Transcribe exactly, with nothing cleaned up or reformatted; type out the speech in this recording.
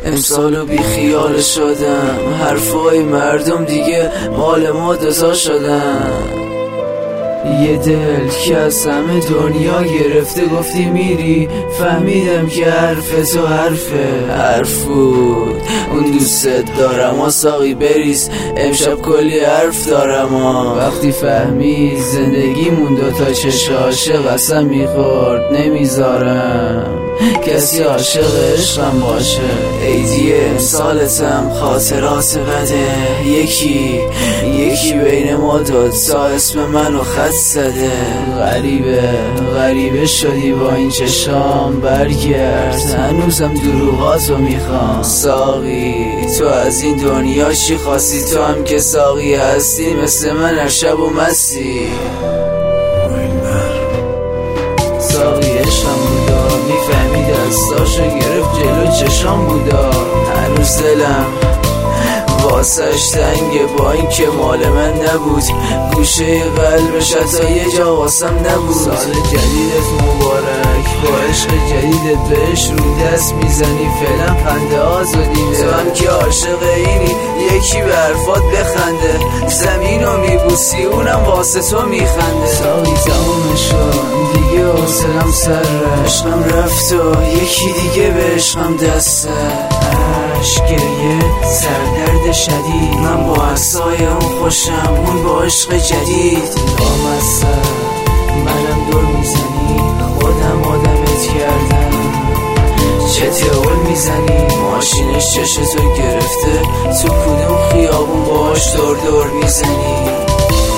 امسالو بی خیال شدم، حرفای مردم دیگه مال ما دوزا شدم. یه دل که از همه دنیا گرفته گفتی میری، فهمیدم که حرف تو حرفه حرف بود. اون دوست دارم و ساقی بریز، امشب کلی حرف دارم و وقتی فهمید زندگیمون دوتا چشم عاشق قسم میخورد نمیذارم کسی عاشق عشقم باشه. عیدی امسالتم خاطرات بده، یکی یکی بین ما دوتا اسم منو خط زده. غریبه غریبه شدی با این چشام، برگرد هنوزم دروغاتو میخوام. ساقی تو از این دنیا چی خواستی؟ تو هم که ساقی هستی مثل من هر شب و مستی. ساقی عشقم بودا، میفهمید دستاشو گرفت جلو چشام بودا. هنوز دلم واسش تنگه با این که مال من نبود، گوشه قلبش حتی یه جا واسم نبود. سال جدیدت مبارک، با عشق جدیدت بهش رو دست میزنی، فعلا خنده آزادی. تو هم که عاشق اینی یکی به حرفات بخنده، زمینو میبوسی اونم واسه تو میخنده. ساقی تموم شد دیگه حوصلم سره، عشقم رفت و یکی دیگه به عشقم دسته. عشق گریه سردرد شدید، من با عکسای اون خوشم، اون با عشق جدید. بامسته منم دور میزنی، خودم آدمت کردم چه تئول میزنی. ماشینش چشتو گرفته، تو کدوم خیابون باش دور دور میزنی.